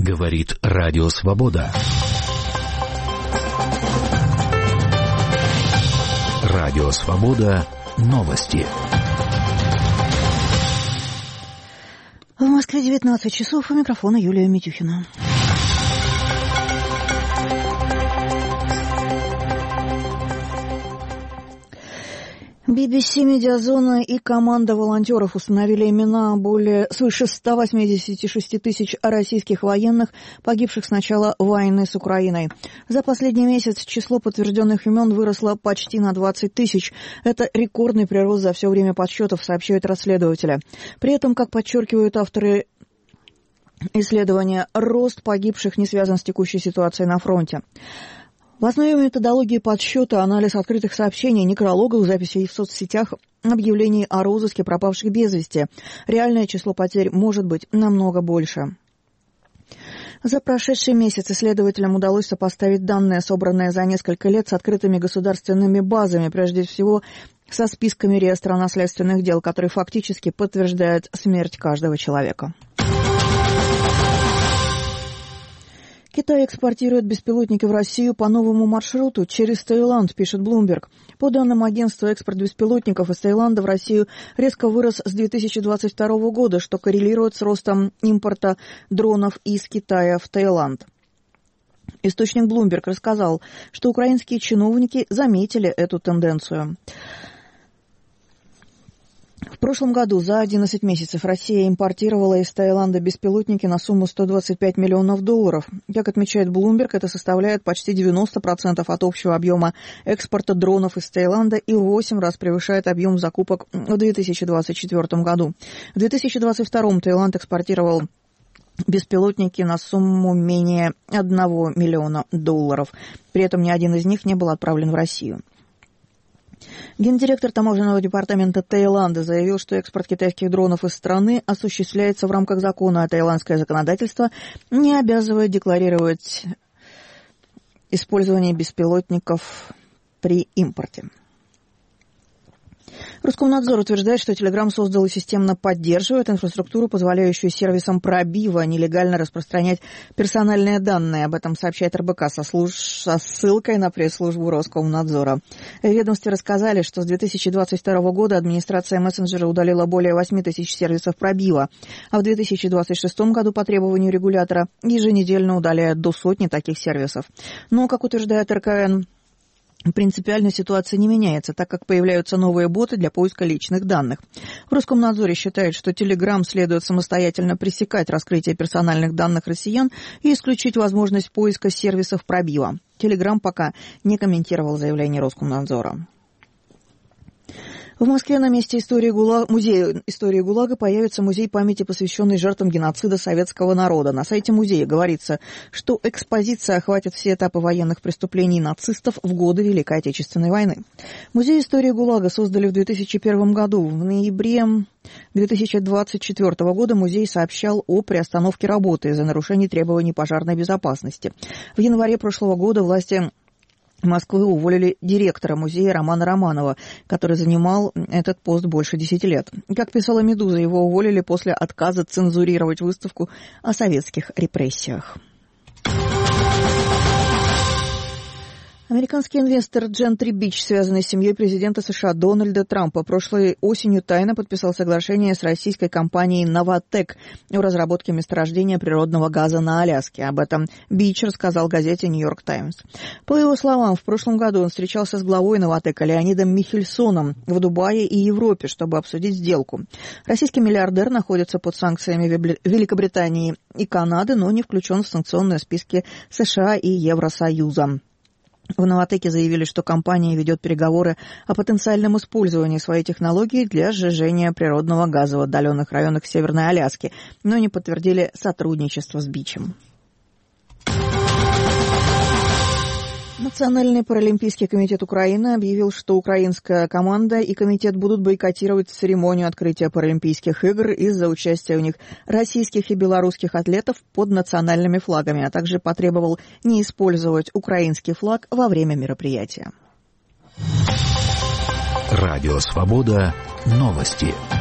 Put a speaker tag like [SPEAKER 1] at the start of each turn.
[SPEAKER 1] Говорит Радио Свобода. Радио Свобода. Новости.
[SPEAKER 2] В Москве 19 часов. У микрофона Юлия Митюхина. BBC «Медиазона» и команда волонтеров установили имена свыше 186 тысяч российских военных, погибших с начала войны с Украиной. За последний месяц число подтвержденных имен выросло почти на 20 тысяч. Это рекордный прирост за все время подсчетов, сообщают расследователи. При этом, как подчеркивают авторы исследования, рост погибших не связан с текущей ситуацией на фронте. В основе методологии подсчета анализ открытых сообщений, некрологов, записей в соцсетях, объявлений о розыске пропавших без вести. Реальное число потерь может быть намного больше. За прошедший месяц исследователям удалось сопоставить данные, собранные за несколько лет, с открытыми государственными базами, прежде всего со списками реестра наследственных дел, которые фактически подтверждают смерть каждого человека. Китай экспортирует беспилотники в Россию по новому маршруту через Таиланд, пишет Bloomberg. По данным агентства, экспорт беспилотников из Таиланда в Россию резко вырос с 2022 года, что коррелирует с ростом импорта дронов из Китая в Таиланд. Источник Bloomberg рассказал, что украинские чиновники заметили эту тенденцию. В прошлом году за 11 месяцев Россия импортировала из Таиланда беспилотники на сумму $125 миллионов. Как отмечает Bloomberg, это составляет почти 90% от общего объема экспорта дронов из Таиланда и в 8 раз превышает объем закупок в 2024 году. В 2022 Таиланд экспортировал беспилотники на сумму менее $1 миллиона. При этом ни один из них не был отправлен в Россию. Гендиректор таможенного департамента Таиланда заявил, что экспорт китайских дронов из страны осуществляется в рамках закона, а таиландское законодательство не обязывает декларировать использование беспилотников при импорте. Роскомнадзор утверждает, что Telegram создал и системно поддерживает инфраструктуру, позволяющую сервисам пробива нелегально распространять персональные данные. Об этом сообщает РБК со ссылкой на пресс-службу Роскомнадзора. В ведомстве рассказали, что с 2022 года администрация мессенджера удалила более 8 тысяч сервисов пробива, а в 2026 году по требованию регулятора еженедельно удаляют до сотни таких сервисов. Но, как утверждает РКН, принципиально ситуация не меняется, так как появляются новые боты для поиска личных данных. В Роскомнадзоре считают, что Telegram следует самостоятельно пресекать раскрытие персональных данных россиян и исключить возможность поиска сервисов пробива. Telegram пока не комментировал заявление Роскомнадзора. В Москве на месте музея истории ГУЛАГа появится музей памяти, посвященный жертвам геноцида советского народа. На сайте музея говорится, что экспозиция охватит все этапы военных преступлений нацистов в годы Великой Отечественной войны. Музей истории ГУЛАГа создали в 2001 году. В ноябре 2024 года музей сообщал о приостановке работы из-за нарушений требований пожарной безопасности. В январе прошлого года власти Москвы уволили директора музея Романа Романова, который занимал этот пост больше 10 лет. Как писала «Медуза», его уволили после отказа цензурировать выставку о советских репрессиях. Американский инвестор Gentry Beach, связанный с семьей президента США Дональда Трампа, прошлой осенью тайно подписал соглашение с российской компанией «Новатэк» о разработке месторождения природного газа на Аляске. Об этом Бич рассказал газете «Нью-Йорк Таймс». По его словам, в прошлом году он встречался с главой «Новатэка» Леонидом Михельсоном в Дубае и Европе, чтобы обсудить сделку. Российский миллиардер находится под санкциями Великобритании и Канады, но не включен в санкционные списки США и Евросоюза. В «Новатэке» заявили, что компания ведет переговоры о потенциальном использовании своей технологии для сжижения природного газа в отдаленных районах Северной Аляски, но не подтвердили сотрудничество с Бичем. Национальный паралимпийский комитет Украины объявил, что украинская команда и комитет будут бойкотировать церемонию открытия Паралимпийских игр из-за участия в них российских и белорусских атлетов под национальными флагами, а также потребовал не использовать украинский флаг во время мероприятия.
[SPEAKER 1] Радио «Свобода». Новости.